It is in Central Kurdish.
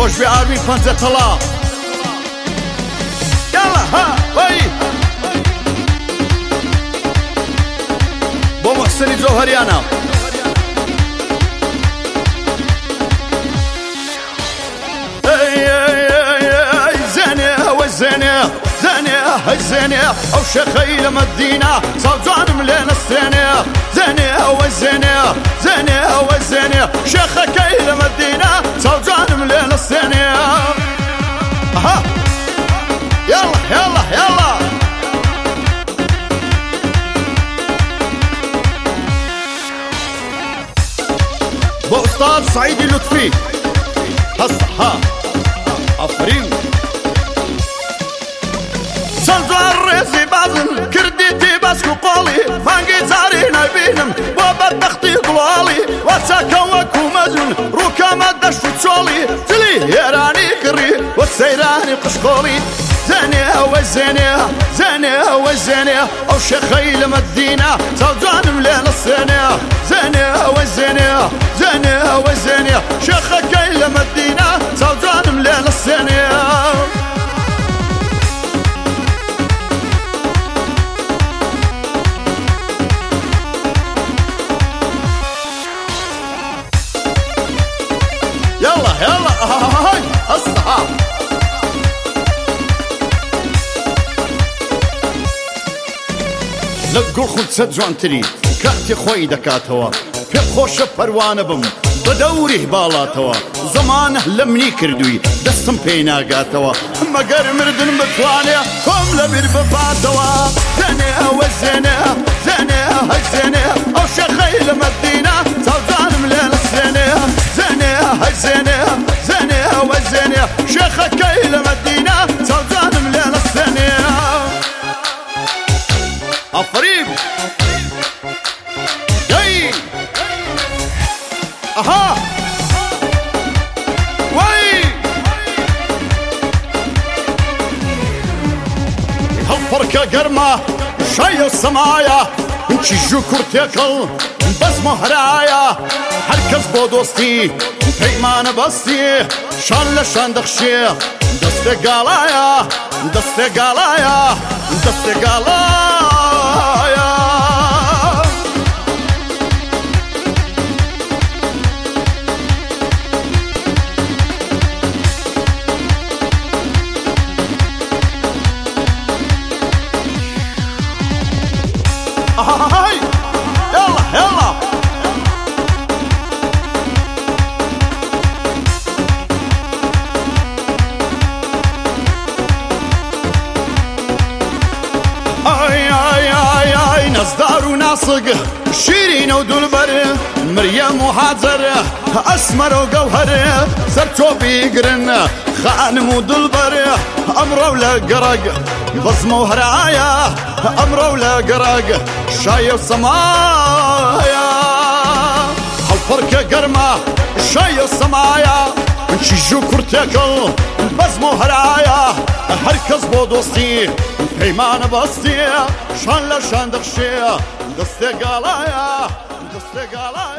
خۆش بێ ئاوی پەنجە تەڵا یاڵا ها وەی بۆ محسنی جۆهەریانە زيني او شيخي لمدينة صوتان ملينا السيني زيني او زيني زيني او زيني شيخك لمدينة صوتان ملينا السيني اها يلا يلا يلا بو استاذ سعيد اللطفي هسه ها عفرين الرئيسي بازن كرديتي باسكو قولي فانقي زاري نبينم وبدختي قلالي وساكا وكو مزن روكا ما دشت تشولي تلي يراني كري والسيراني قشقولي زاني او زاني زاني او زاني او شيخي لمدينة صوتان مليل السنة زاني او زاني زاني او زاني شيخك لمدينة صوتان مليل السنة يلا يلا هاي الصحاب لقول خود سجوان تري كاتي خوي دكاتوا في خوش پروانه بم بدوري بالاتوا زمانه لمني كردوي دستم بينا قاتوا مگر مردن بتوانه كم لبير بفاتوا زني او زني زني هاي زني او شيخي لمدينة صوتان مليل السنة زني هاي زني زني او زني شيخك لمدينة صوتان مليل السنة عفريب جاي اها وي هالفركة قرمة شاي السمايا انتي جو كورتيكل بس مهرايا هركز بو دوستي بيمان بستي شان لشان دخشي دستي قالايا دستي قالايا دستي قالايا هاي يلا يلا اي اي اي اي نصدار وناصق شيرين ودلبر مريم وحاضر اسمر وجوهر سرتو بيقرن خانم ودلبر امر ولا قرق بصمه وهرايا امر ولا قرق شاي وسمايا هالفركة قرمة شاي وسمايا انشي جو كورتيكل بصمه وهرايا هركز بو دوستي بيمان بستي شان لشان دخشي دستي قالايا دستي قالايا